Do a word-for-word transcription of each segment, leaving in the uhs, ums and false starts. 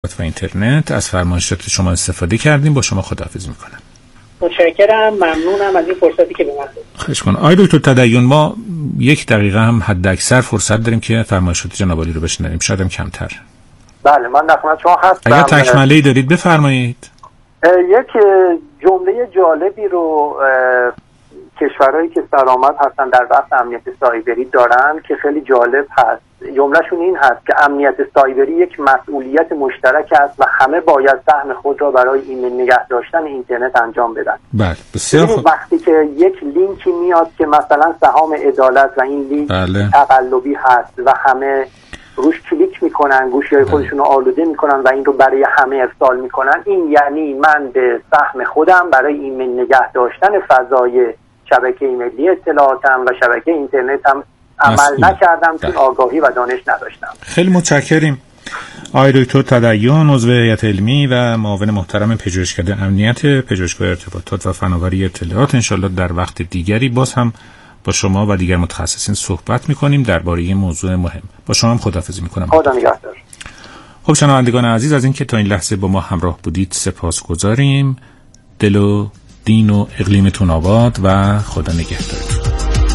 و اینترنت از فرمایشات شما استفاده کردیم. با شما خداحافظی میکنم. متشکرم، ممنونم از این فرصتی که به من دادید. خواهش کنم. آقای دکتر تدین، ما یک دقیقه هم حد اکثر فرصت داریم که فرمایشات جناب عالی رو بشنویم، شاید هم کمتر. بله، من در خدمت شما هستم. اگر تکمله‌ای دارید بفرمایید. یک جمله جالبی رو کشورهایی که سرآمد هستن در بحث امنیت سایبری دارن که خیلی جالب هست. جملهشون این هست که امنیت سایبری یک مسئولیت مشترک است و همه باید سهم خود را برای این نگه داشتن اینترنت انجام بدن. بله، بسیار خوب. وقتی که یک لینکی میاد که مثلا سهام عدالت و این لینک بله. تقلبی هست و همه روش کلیک میکنن، گوشی‌های خودشون رو آلوده میکنن و این رو برای همه ارسال میکنن، این یعنی من به سهم خودم برای این نگه داشتن فضای شبکه ملی اطلاعاتم و شبکه اینترنتم عمل نکردم، چون آگاهی و دانش نداشتم. خیلی متشکریم. آقای دکتر تدین، عضو هیئت علمی و معاون محترم پژوهشکده امنیت پژوهشگاه ارتباطات و فناوری اطلاعات، انشالله در وقت دیگری باز هم با شما و دیگر متخصصین صحبت میکنیم درباره این موضوع مهم. با شما هم خداحافظی میکنم. خدا نگهدار. خب شنوندگان عزیز، از اینکه تا این لحظه با ما همراه بودید سپاسگزاریم. دل و دین و اقلیمتون آباد و خدا نگهدارتون.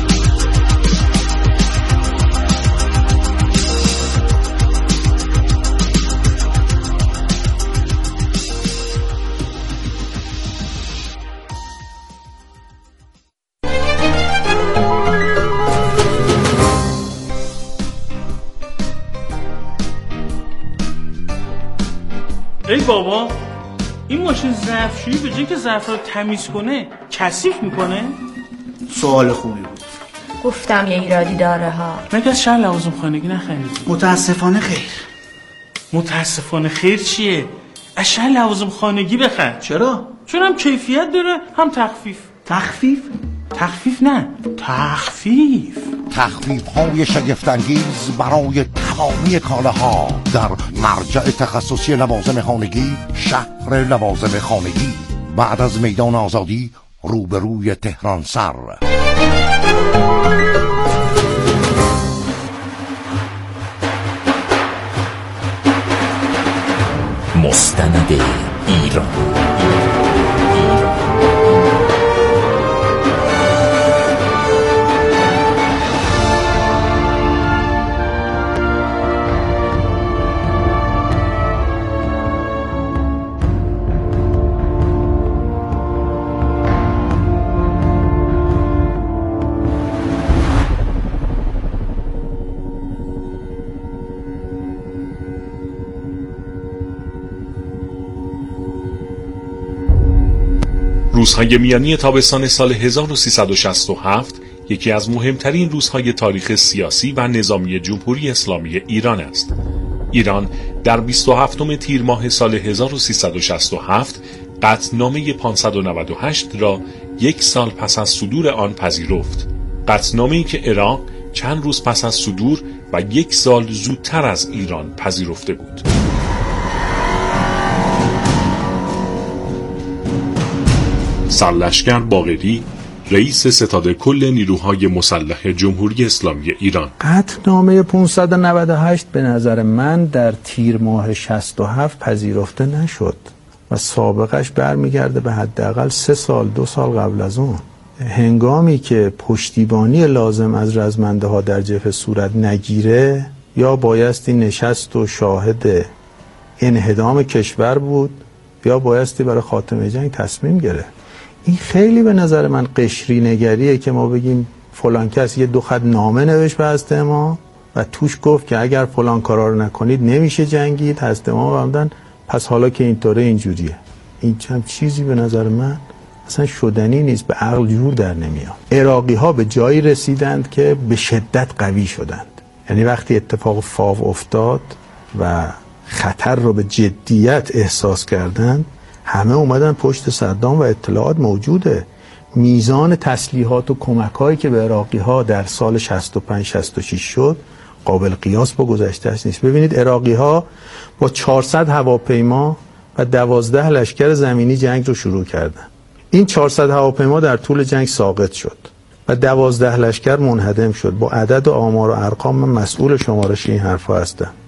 ای بابا، این ماشین ظرفشویی به جای که ظرف رو تمیز کنه کثیف میکنه؟ سوال خوبی بود. گفتم یه ایرادی داره ها. مگه از شهر لوازم خانگی نخرید؟ متاسفانه خیر. متاسفانه خیر چیه؟ از شهر لوازم خانگی بخر. چرا؟ چون هم کیفیت داره هم تخفیف. تخفیف؟ تخفیف نه، تخفیف. تخفیف های شگفت‌انگیز برای تمامی کالاها در مرجع تخصصی لوازم خانگی، شهر لوازم خانگی، بعد از میدان آزادی روبروی تهران سر. مستند ایران. روزهای میانی تابستان سال هزار و سیصد و شصت و هفت یکی از مهمترین روزهای تاریخ سیاسی و نظامی جمهوری اسلامی ایران است. ایران در بیست و هفتم تیر ماه سال هزار و سیصد و شصت و هفت قطعنامه پانصد و نود و هشت را یک سال پس از صدور آن پذیرفت. قطعنامه‌ای که عراق چند روز پس از صدور و یک سال زودتر از ایران پذیرفته بود. سرلشکر باقری، رئیس ستاد کل نیروهای مسلح جمهوری اسلامی ایران: قطعنامه پانصد و نود و هشت به نظر من در تیر ماه شصت و هفت پذیرفته نشد و سابقش برمیگرده به حداقل سه سال دو سال قبل از اون، هنگامی که پشتیبانی لازم از رزمنده ها در جبهه صورت نگیره یا بایستی نشست و شاهد انهدام کشور بود یا بایستی برای خاتمه جنگ تصمیم گرفت. این خیلی به نظر من قشری نگریه که ما بگیم فلان کس یه دو خط نامه نوشت به هسته امام و توش گفت که اگر فلان کارا رو نکنید نمیشه جنگید. هسته امام بودن پس حالا که اینطوره اینجوریه. این چند چیزی به نظر من اصلا شدنی نیست، به عقل جور در نمیاد. عراقی ها به جایی رسیدند که به شدت قوی شدند. یعنی وقتی اتفاق فاو افتاد و خطر رو به جدیت احساس کردند، همه اومدن پشت صدام و اطلاعات موجوده. میزان تسلیحات و کمک‌هایی که به عراقی‌ها در سال شصت و پنج شصت و شش شد قابل قیاس با گذشته‌اش نیست. ببینید عراقی‌ها با چهارصد هواپیما و دوازده لشکر زمینی جنگ رو شروع کردن. این چهارصد هواپیما در طول جنگ ساقط شد و دوازده لشکر منهدم شد. با عدد و آمار و ارقام من مسئول شمارش این حرفا هستم.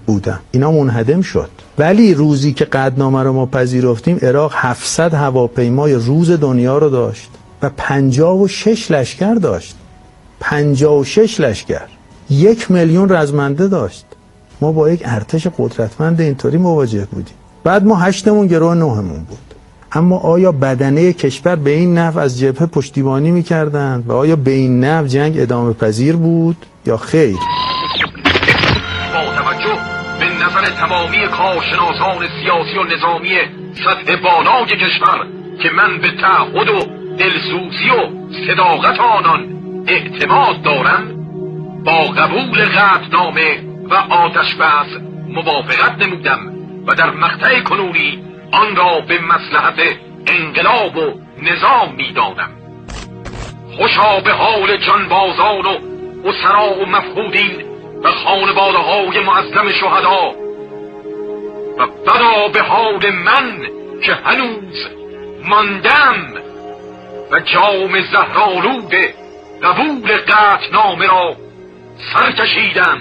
بودم. اینا منهدم شد. ولی روزی که قطعنامه رو ما پذیرفتیم عراق هفتصد هواپیمای روز دنیا رو داشت و پنجاه و شش لشکر داشت. پنجاه و شش لشکر، یک میلیون رزمنده داشت. ما با یک ارتش قدرتمند اینطوری مواجه بودیم. بعد ما هشتمون گروه نهمون بود. اما آیا بدنه کشور به این نحو از جبهه پشتیبانی می‌کردند و آیا به این نحو جنگ ادامه پذیر بود یا خیر؟ با توجه به نظر تمامی کارشناسان سیاسی و نظامی سطح بالای کشور که من به تعهد و دلسوزی و صداقت آنان اعتماد دارم، با قبول قطعنامه و آتش بس موافقت نمودم و در مقطع کنونی آن را به مصلحت انقلاب و نظام می‌دانم. خوشا به حال جانبازان و اسرا و مفقودین و خانواده‌های معظم شهدا و بدا به حال من که هنوز ماندم و جام زهرآلود قبول قطعنامه را سر کشیدم.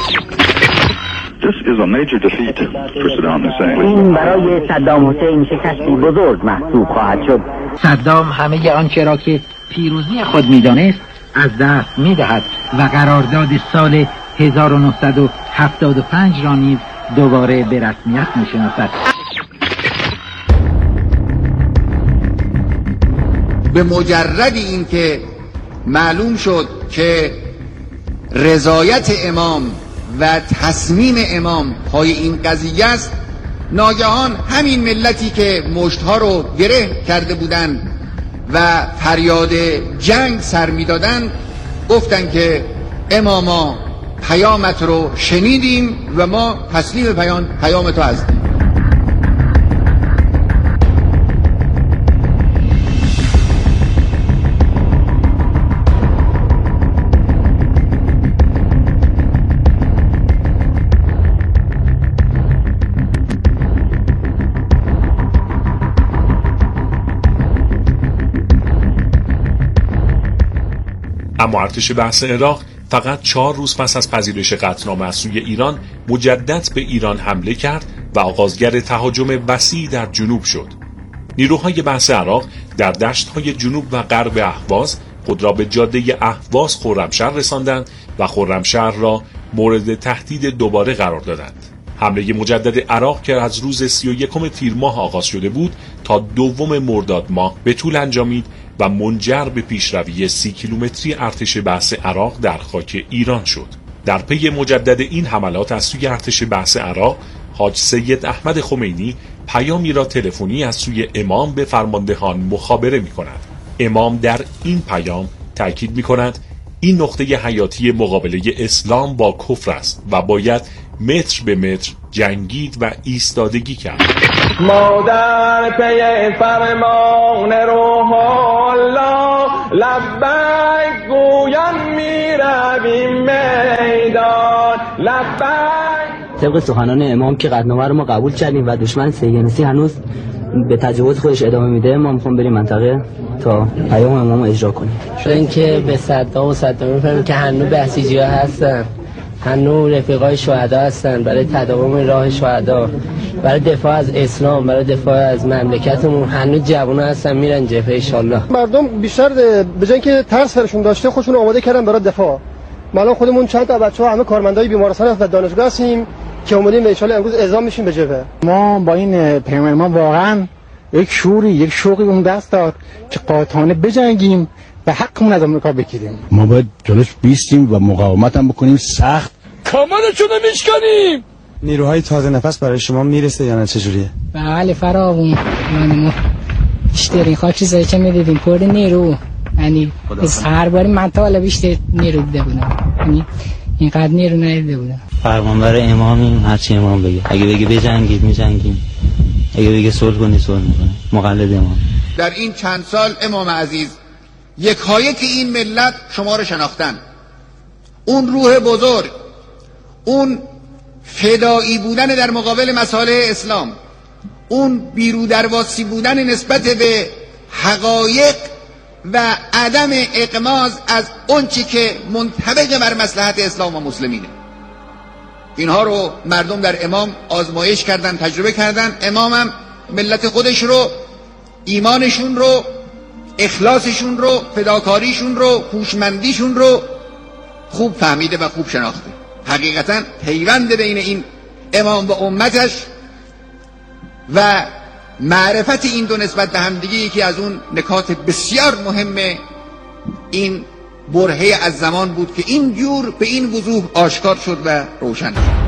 این برای صدام حسین شکستی بزرگ محسوب خواهد شد. صدام همه آنچه را که پیروزی خود می‌دانست از دست می‌دهد و قرارداد سال هزار و نهصد و هفتاد و پنج را نیز دوباره به رسمیت می‌شناسد. به مجرد اینکه معلوم شد که رضایت امام و تصمیم امام پای این قضیه است، ناگهان همین ملتی که مشتها رو گره کرده بودند و فریاد جنگ سر میدادند گفتن که اماما پیامت رو شنیدیم و ما تسلیم پیام پیام تو هستیم. اما ارتش بحث عراق فقط چهار روز پس از پذیرش قطعنامه از سوی ایران مجدد به ایران حمله کرد و آغازگر تهاجم وسیع در جنوب شد. نیروهای بحث عراق در دشت‌های جنوب و غرب اهواز خود را به جاده اهواز خرمشهر رساندند و خرمشهر را مورد تهدید دوباره قرار دادند. حمله مجدد عراق که از روز سی و یکم تیر ماه آغاز شده بود تا دوم مرداد ماه به طول انجامید و منجر به پیشروی سی کیلومتری ارتش بحث عراق در خاک ایران شد. در پی مجدد این حملات از سوی ارتش بحث عراق، حاج سید احمد خمینی پیامی را تلفنی از سوی امام به فرماندهان مخابره می کند. امام در این پیام تاکید می کند این نقطه حیاتی مقابله اسلام با کفر است و باید متر به متر جنگید و ایستادگی کرد. ما در پی فرمان روح الله لبیک گویم میرویم میدان لبیک. طبق سخنان امام که قطعنامه رو ما قبول کردیم و دشمن صهیونیستی هنوز به تجاوز خودش ادامه میده، ما میخوام بریم منطقه تا پیام امام اجرا کنیم. شده اینکه به صدام و صدام میفهمیم که هنوز بسیجی‌ها هستن، هنوز رفیقای شهدا هستن برای تداوم راه شهدا، برای دفاع از اسلام، برای دفاع از مملکتمون هنوز جوونا هستن میرن جبهه ان شاءالله. مردم بیشتر به جای اینکه ترس سرشون داشته خودشون آماده کردن برای دفاع. ما الان خودمون چند تا بچه‌ها همه کارمندای بیمارستان و دانشگاه هستیم که اومدیم ان شاءالله امروز اعزام میشیم به جبهه. ما با این پیام ما واقعا یک شوری، یک شوقی اون دست داد که قاطعانه بجنگیم و حقمون از آمریکا بگیریم. ما باید جلوش بیستیم و مقاومت هم بکنیم، سخت کامانشون رو میشکنیم. نیروهای تازه نفس برای شما میرسه یا نه چجوریه؟ بله فراوون. ما بیشترین خاک چیزایی که میدیدیم پر نیرو، یعنی از هر باری من تا حالا بیشتر نیرو دیده بودم، یعنی اینقدر نیرو ندیده بودم. فرمانبر امامیم، هرچی امام بگه، اگه بگه بجنگید میجنگیم، اگه بگه صلح کنید صلح میکنیم. مقلد امام. در این چند سال امام عزیز یکایک این ملت شما رو شناختن. اون روح بزرگ، اون فدایی بودن در مقابل مصالح اسلام، اون بیرودرواسی بودن نسبت به حقایق و عدم اغماض از اون چی که منطبق بر مصلحت اسلام و مسلمینه، اینها رو مردم در امام آزمایش کردن، تجربه کردن. امامم ملت خودش رو، ایمانشون رو، اخلاصشون رو، فداکاریشون رو، هوشمندیشون رو خوب فهمیده و خوب شناخته. حقیقتا پیوند بین این امام و امتش و معرفت این دو نسبت به همدیگه یکی از اون نکات بسیار مهم این برهه از زمان بود که این جور به این وضوح آشکار شد و روشن شد.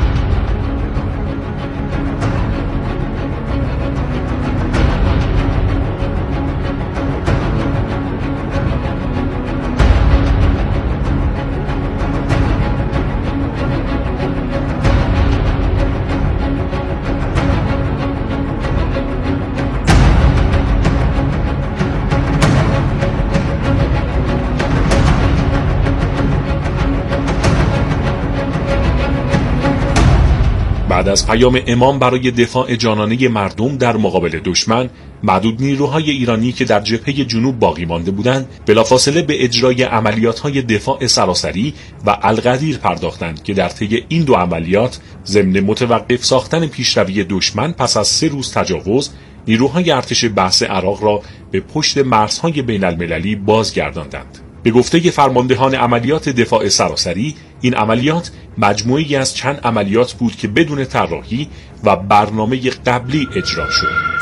بعد از پیام امام برای دفاع جانانه مردم در مقابل دشمن، معدود نیروهای ایرانی که در جبهه جنوب باقی مانده بودند، بلافاصله به اجرای عملیات‌های دفاع سراسری و القدیر پرداختند که در طی این دو عملیات ضمن متوقف ساختن پیشروی دشمن پس از سه روز تجاوز، نیروهای ارتش بحث عراق را به پشت مرزهای بین المللی بازگرداندند. به گفته فرماندهان عملیات دفاع سراسری، این عملیات مجموعی از چند عملیات بود که بدون طراحی و برنامه قبلی اجرا شد.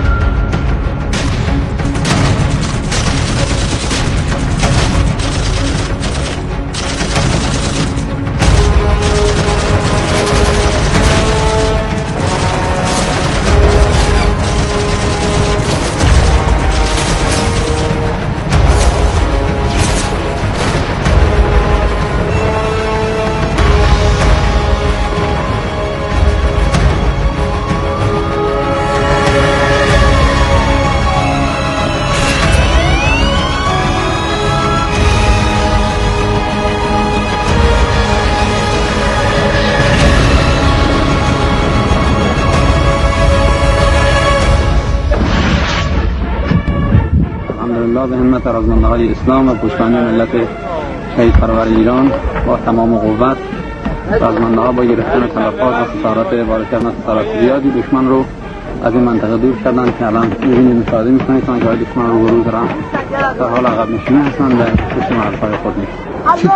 به همت رازمندهای اسلام و پشتوانه ملت شهید پرور ایران با تمام قوت، رازمندها با گرفتن تلفات و خسارات وارد کردن خسارات زیادی دشمن رو از این منطقه دور کردن که الان می‌بینید مشاهده می‌کنید که جای دشمن رو برو دارن در حال عقب نشینی هستن و پشت مرزهای خود نیست.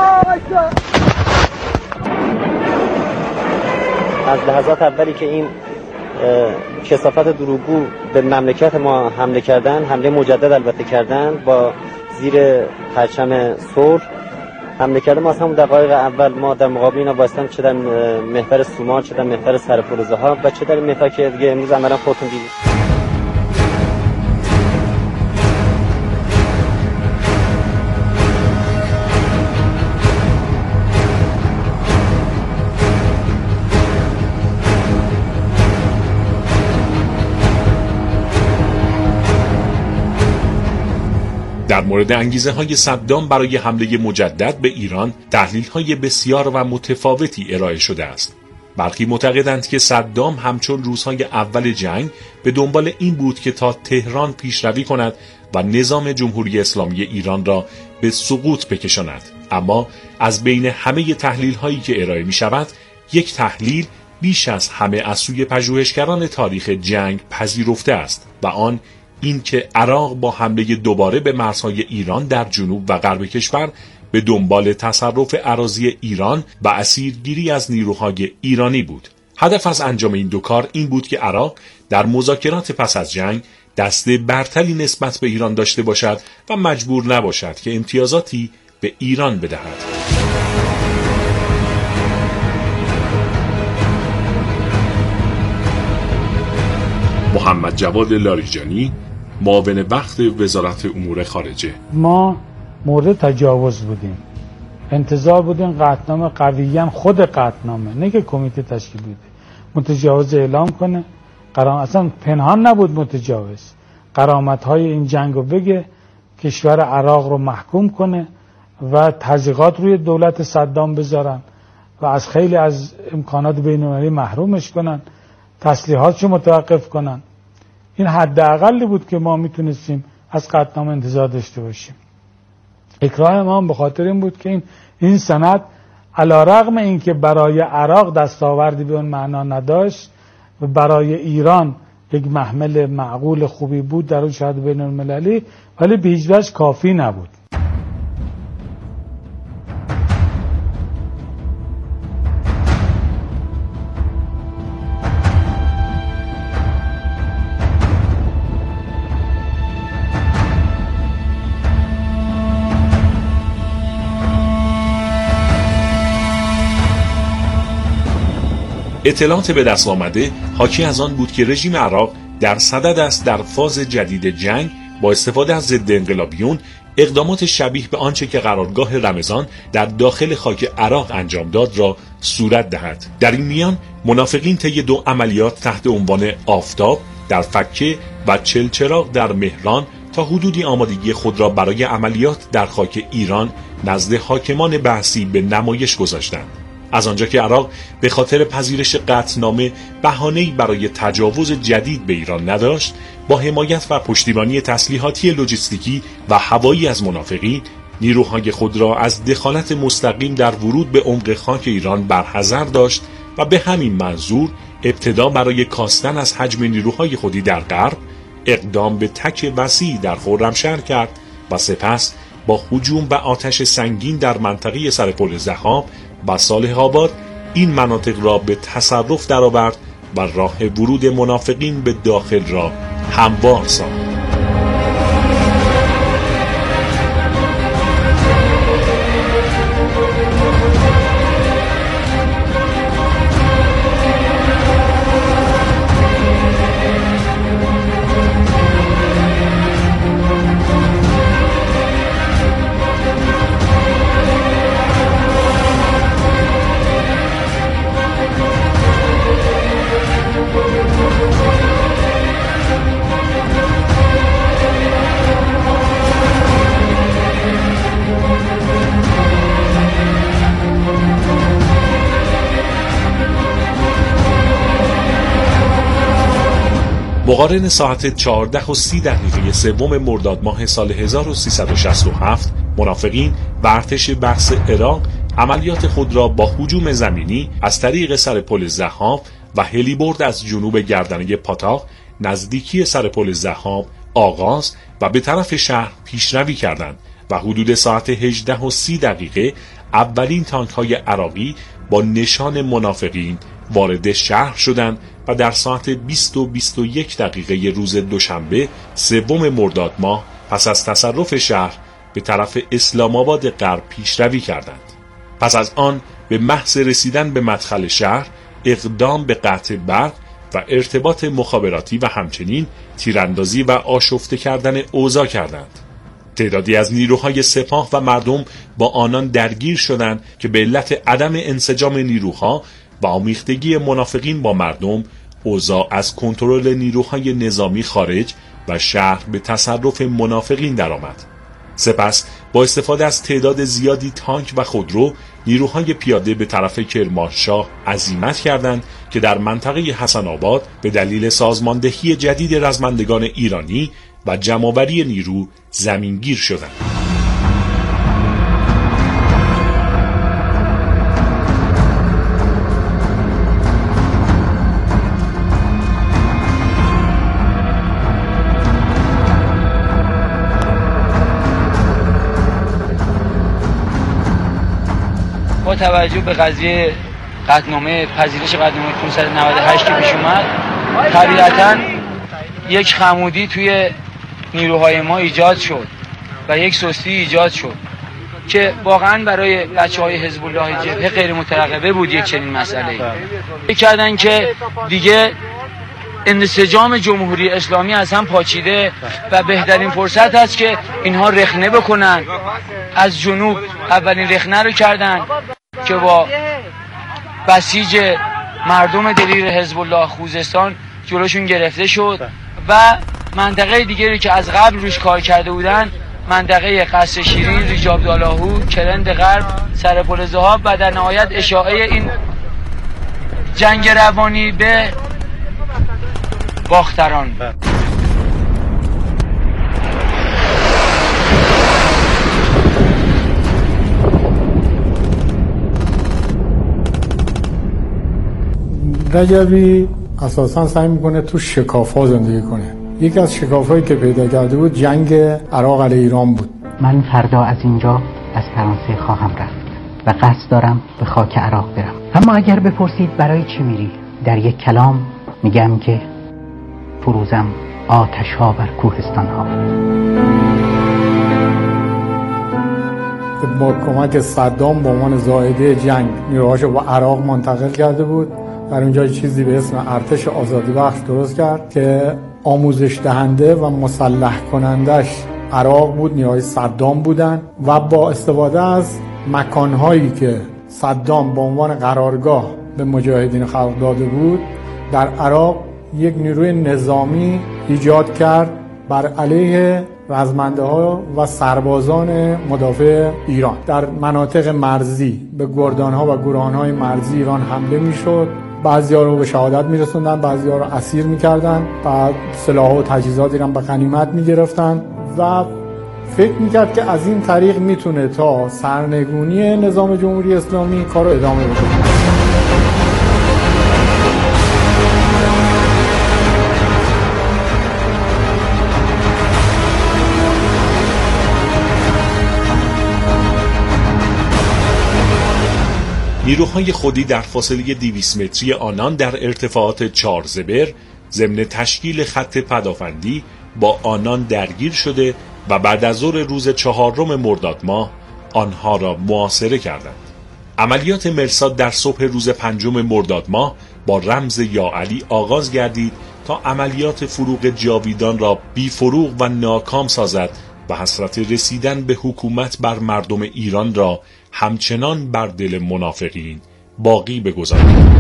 از لحظات اولی که این کثافت دروغگو به مملکت ما حمله کردن، حمله مجدد البته کردن، با زیر پرچم صلح حمله کردن، ما از همون دقایق اول ما در مقابل اینا وایسادیم، چه در محور سومال، چه در محور سرفروزه ها و چه در محور که دیگه امروز عملا خودتون دیدید. در مورد انگیزه های صدام برای حمله مجدد به ایران تحلیل های بسیار و متفاوتی ارائه شده است. برخی معتقدند که صدام همچون روزهای اول جنگ به دنبال این بود که تا تهران پیشروی کند و نظام جمهوری اسلامی ایران را به سقوط بکشاند. اما از بین همه تحلیل هایی که ارائه می شود، یک تحلیل بیش از همه از سوی پژوهشگران تاریخ جنگ پذیرفته است و آن این که عراق با حمله دوباره به مرزهای ایران در جنوب و غرب کشور به دنبال تصرف اراضی ایران و اسیرگیری از نیروهای ایرانی بود. هدف از انجام این دو کار این بود که عراق در مذاکرات پس از جنگ دسته برتری نسبت به ایران داشته باشد و مجبور نباشد که امتیازاتی به ایران بدهد. محمد جواد لاریجانی، معاون وقت وزارت امور خارجه: ما مورد تجاوز بودیم، انتظار بودیم قطعنامه قویاً خود قطعنامه، نه که کمیته تشکیل بوده، متجاوز اعلام کنه. قرام اصلا پنهان نبود متجاوز، قرامت‌های این جنگو بگه، کشور عراق رو محکوم کنه و تضییقات روی دولت صدام بذارن و از خیلی از امکانات بین‌المللی محرومش کنن، تسلیحاتشو متوقف کنن. این حداقلی بود که ما میتونستیم از قطعنامه انتظار داشته باشیم. اکراه ما به خاطر این بود که این این سند علیرغم اینکه برای عراق دستاوردی به اون معنا نداشت و برای ایران یک محمل معقول خوبی بود در اون شهادت بین المللی، ولی به هیچ وجه کافی نبود. اطلاعات به دست آمده حاکی از آن بود که رژیم عراق در صدد است در فاز جدید جنگ با استفاده از ضد انقلابیون اقدامات شبیه به آنچه که قرارگاه رمضان در داخل خاک عراق انجام داد را صورت دهد. در این میان منافقین طی دو عملیات تحت عنوان آفتاب در فکه و چلچراغ در مهران تا حدودی آمادگی خود را برای عملیات در خاک ایران نزد حاکمان بحثی به نمایش گذاشتند. از آنجا که عراق به خاطر پذیرش قطعنامه بهانه‌ای برای تجاوز جدید به ایران نداشت، با حمایت و پشتیبانی تسلیحاتی لوجستیکی و هوایی از منافقین، نیروهای خود را از دخالت مستقیم در ورود به عمق خاک ایران برحذر داشت و به همین منظور ابتدا برای کاستن از حجم نیروهای خودی در غرب اقدام به تک وسیع در خرمشهر کرد و سپس با هجوم و آتش سنگین در منطقه سرپل ضحاب و صالح آباد این مناطق را به تصرف درآورد و راه ورود منافقین به داخل را هموار ساخت. مقارن ساعت چهارده و سی دقیقه سوم مرداد ماه سال هزار و سیصد و شصت و هفت منافقین و ارتش بحث عراق عملیات خود را با هجوم زمینی از طریق سرپل ضحاب و هلیبرد از جنوب گردنه پاتاق نزدیکی سرپل ضحاب آغاز و به طرف شهر پیشروی کردند و حدود ساعت هجده و سی دقیقه اولین تانک های عراقی با نشان منافقین وارد شهر شدند و در ساعت بیست و بیست و یک دقیقه روز دوشنبه سوم مرداد ماه پس از تصرف شهر به طرف اسلام آباد غرب پیشروی کردند. پس از آن به محض رسیدن به مدخل شهر اقدام به قطع برق و ارتباط مخابراتی و همچنین تیراندازی و آشفته کردن اوضاع کردند. تعدادی از نیروهای سپاه و مردم با آنان درگیر شدند که به علت عدم انسجام نیروها و آمیختگی منافقین با مردم اوضاع از کنترل نیروهای نظامی خارج و شهر به تصرف منافقین درآمد. سپس با استفاده از تعداد زیادی تانک و خودرو نیروهای پیاده به طرف کرمانشاه عزیمت کردند که در منطقه حسن آباد به دلیل سازماندهی جدید رزمندگان ایرانی و جمع‌آوری نیرو زمینگیر شدند. با توجه به قضیه قطعنامه پذیرش قطعنامه پانصد و نود و هشت که پیش اومد، طبیعتاً یک خمودی توی نیروهای ما ایجاد شد و یک سستی ایجاد شد که واقعاً برای بچه‌های حزب الله جبهه غیر مترقبه بود. یک چنین مسئله‌ای فکر کردن که دیگه انسجام جمهوری اسلامی از هم پاچیده و بهترین فرصت است که اینها رخنه بکنن. از جنوب اولین رخنه رو کردن که با بسیج مردم دلیر حزب الله خوزستان جلوشون گرفته شد و منطقه دیگری که از قبل روش کار کرده بودن، منطقه قصر شیرین، ریجاب دالاهو، کرند غرب، سرپل ضحاب و در نهایت اشاعه این جنگ روانی به باختران. رجبی اساساً سعی میکنه تو شکاف‌ها زندگی کنه. یکی از شکاف‌هایی که پیدا کرده بود جنگ عراق علیه ایران بود. من فردا از اینجا از فرانسه خواهم رفت و قصد دارم به خاک عراق برم. اما اگر بپرسید برای چی میری، در یک کلام میگم که فروزم آتش ها بر کوهستان ها. با کمک صدام به عنوان زائده جنگ نیروهاشو با عراق منتقل کرده بود. در اونجا چیزی به اسم ارتش آزادی بخش درست کرد که آموزش دهنده و مسلح کنندش عراق بود، نیروهای صدام بودن و با استفاده از مکانهایی که صدام به عنوان قرارگاه به مجاهدین خلق داده بود در عراق یک نیروی نظامی ایجاد کرد بر علیه رزمنده ها و سربازان مدافع ایران. در مناطق مرزی به گردان ها و گروهان های مرزی ایران حمله می شد. بعضی ها رو به شهادت می رسوندن، بعضی ها رو اسیر می کردن، بعد سلاح و تجهیزات ایران به غنیمت می گرفتن و فکر می کرد که از این طریق می تونه تا سرنگونی نظام جمهوری اسلامی کار رو ادامه بده. نیروهای خودی در فاصله دویست متری آنان در ارتفاعات چهار زبر ضمن تشکیل خط پدافندی با آنان درگیر شده و بعد از ظهر روز چهارم مرداد ماه آنها را محاصره کردند. عملیات مرصاد در صبح روز پنجم مرداد ماه با رمز یا علی آغاز گردید تا عملیات فروغ جاویدان را بی فروغ و ناکام سازد و حسرت رسیدن به حکومت بر مردم ایران را همچنان بر دل منافقین باقی بگذارد.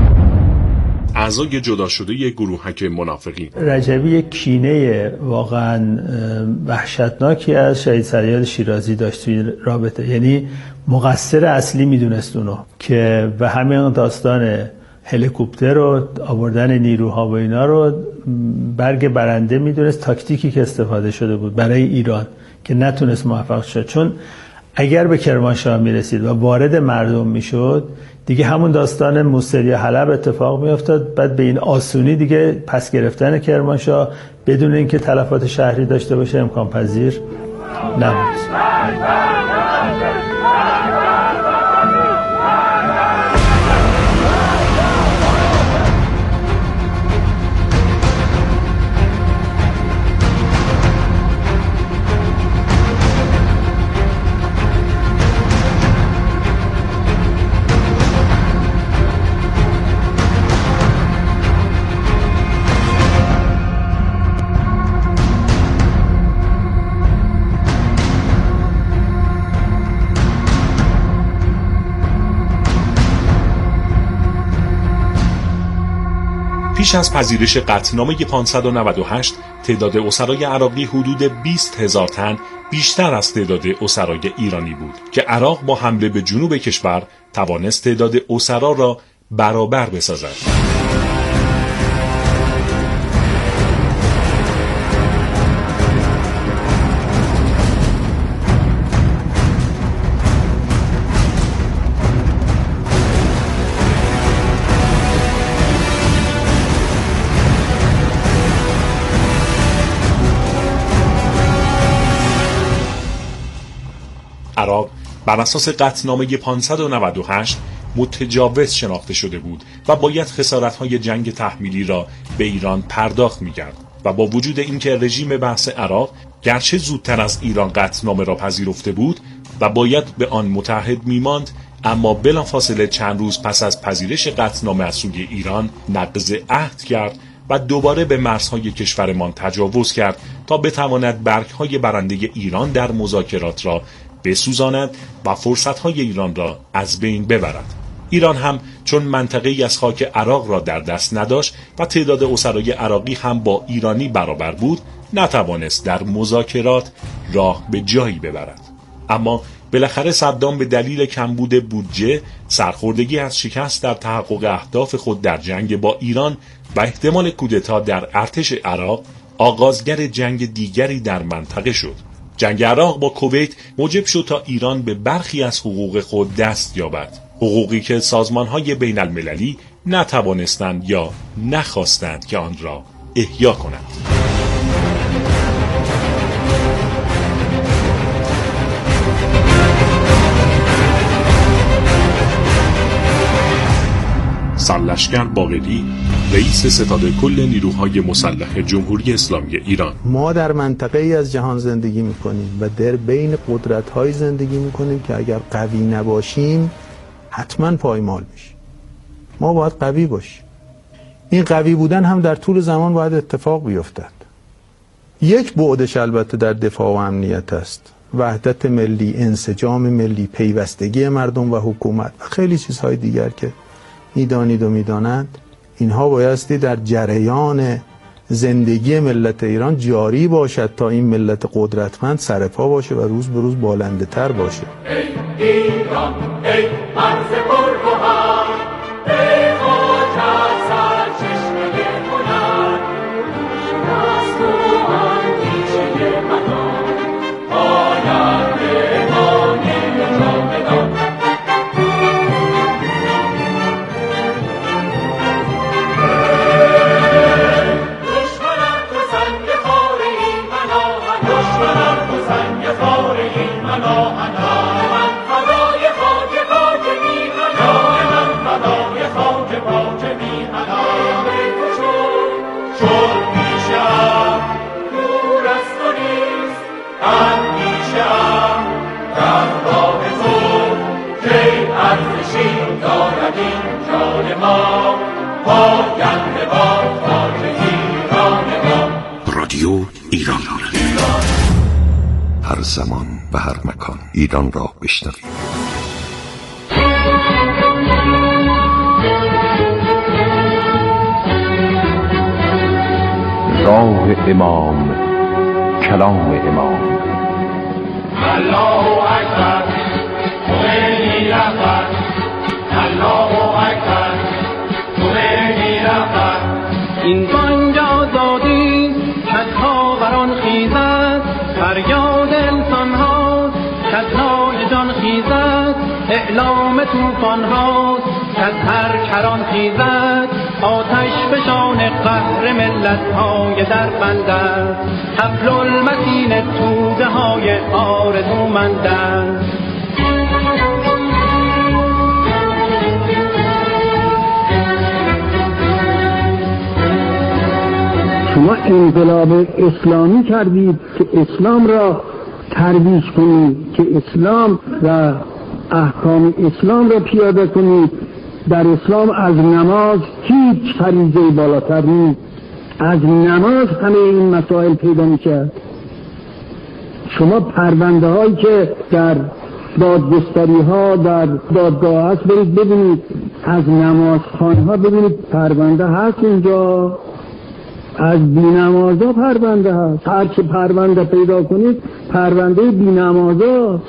اعضای جدا شده یک گروهک منافقین. رجبی یک کینه واقعا وحشتناکی از شهید صدیاد شیرازی داشت توی رابطه، یعنی مقصر اصلی میدونست اونو که به همین داستان هلیکوپتر رو آوردن نیروها و اینا رو برگ برنده میدونست، تاکتیکی که استفاده شده بود برای ایران که نتونست موفق شد. چون اگر به کرمانشاه میرسید و وارد مردم میشد دیگه همون داستان موصلی حلب اتفاق میافتاد، بعد به این آسونی دیگه پس گرفتن کرمانشاه بدون اینکه تلفات شهری داشته باشه امکان پذیر نبود. پیش از پذیرش قطعنامه پانصد و نود و هشت تعداد اسرای عراقی حدود بیست هزار تن بیشتر از تعداد اسرای ایرانی بود که عراق با حمله به جنوب کشور توانست تعداد اسرا را برابر بسازد. عراق بر اساس قطعنامه پانصد و نود و هشت متجاوز شناخته شده بود و باید خسارت‌های جنگ تحمیلی را به ایران پرداخت می‌کرد و با وجود اینکه رژیم بحث عراق گرچه زودتر از ایران قطعنامه را پذیرفته بود و باید به آن متحد می‌ماند، اما بلافاصله چند روز پس از پذیرش قطعنامه از سوی ایران نقض عهد کرد و دوباره به مرزهای کشورمان تجاوز کرد تا بتواند برگ‌های برنده ایران در مذاکرات را بسوزاند و فرصت‌های ایران را از بین ببرد. ایران هم چون منطقه‌ای از خاک عراق را در دست نداشت و تعداد اسرای عراقی هم با ایرانی برابر بود، نتوانست در مذاکرات راه به جایی ببرد. اما بالاخره صدام به دلیل کمبود بودجه، سرخوردگی از شکست در تحقق اهداف خود در جنگ با ایران و احتمال کودتا در ارتش عراق، آغازگر جنگ دیگری در منطقه شد. جنگ عراق با کویت موجب شد تا ایران به برخی از حقوق خود دست یابد، حقوقی که سازمان‌های بین المللی نتوانستند یا نخواستند که آن را احیا کنند. سرلشکر باقری، رئیس ستاد کل نیروهای مسلح جمهوری اسلامی ایران: ما در منطقه ای از جهان زندگی میکنیم و در بین قدرت های زندگی میکنیم که اگر قوی نباشیم حتما پایمال میشیم. ما باید قوی باشیم. این قوی بودن هم در طول زمان باید اتفاق بیفتد. یک بعدش البته در دفاع و امنیت است: وحدت ملی، انسجام ملی، پیوستگی مردم و حکومت و خیلی چیزهای دیگر که میدانید و میدانند. اینها بایستی در جریان زندگی ملت ایران جاری باشد تا این ملت قدرتمند سرپا باشه و روز به روز بالنده تر باشه. ای ایران، ای مرز پرگوهر، ای خاک از سرچشمه هنر، شکست و اندیشه مدار، آینده مانی جاودان. رادیو ایران، هر زمان و هر مکان ایران را بشنوید. راه امام، کلام امام. الله اکبر، خمینی رهبر. الله اکبر، خمینی رهبر. این بانگ آزادی کسها بران خیزد، فریاد انسان هاست کسهای جان خیزد، اعلام توفان هاست کس هر کران خیزد، آتش بشان قهر ملت های در بندد، حبل المتین توده های آرزومندد. شما انقلاب اسلامی کردید که اسلام را ترویج کنید، که اسلام و احکام اسلام را پیاده کنید. در اسلام از نماز هیچ فریضه بالاتر نیست. از نماز همه این مسائل پیدا می‌شود. شما پرونده هایی که در دادگستری ها در دادگاه هست برید ببینید، از نمازخوان ها ببینید پرونده هست اینجا، از بی‌نمازا پرونده هست. هر چه پرونده پیدا کنید پرونده بی‌نمازا.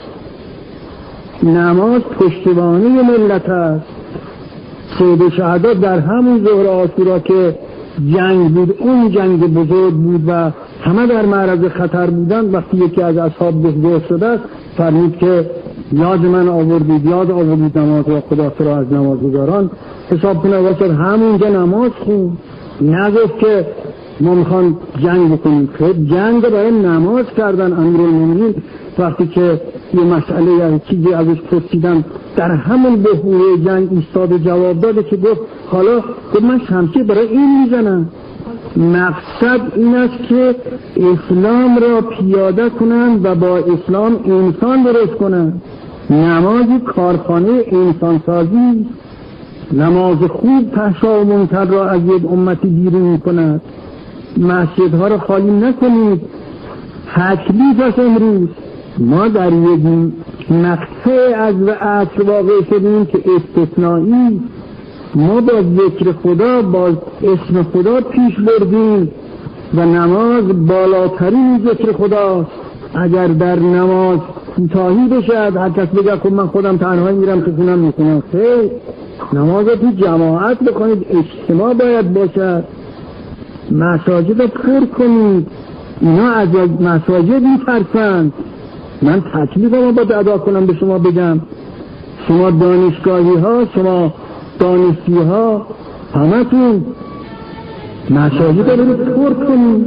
نماز پشتوانه ملت است. سید شهدا در همون ظهر عاشورا که جنگ بود، اون جنگ بزرگ بود و همه در معرض خطر بودند، وقتی یکی از اصحاب بزرگ شده است فرمود که یاد من آوردید، یاد آوردید نماز و خدا را از نمازگزاران حساب کنه. واسه همونجا نماز خون، نگفت که ما میخوان جنگ بکنیم. خیلی جنگ برای نماز کردن. امیرالمومنین وقتی که یه مسئله یا چیزی ازش پرسیدن در همون بحوره جنگ ایستاد و جواب داده که گفت حالا گفت من شمشیر برای این میزنم. مقصد این است که اسلام را پیاده کنند و با اسلام انسان درست کنند. نمازی کارخانه انسانسازی، نماز خوب پهشا و منکر را از یک امتی بیرون می‌کند. مسجدها را خالی نکنید. تکلیف است امروز. ما در یک مقطع از عصر واقع شدیم که استثنایی. ما با ذکر خدا، با اسم خدا پیش بردیم و نماز بالاترین ذکر خداست. اگر در نماز کوتاهی بشد، هر کس بگه خب من خودم تنهایی میرم تو خونم میخونم، خیر، نماز رو تو جماعت بکنید، اجتماع باید باشد. مساجد رو پر کنید. اینا از مساجد میترسند. من تکلیفم رو باید ادا کنم به شما بگم. شما دانشگاهی ها، شما دانشجوها همتون مساجد رو پر کنیم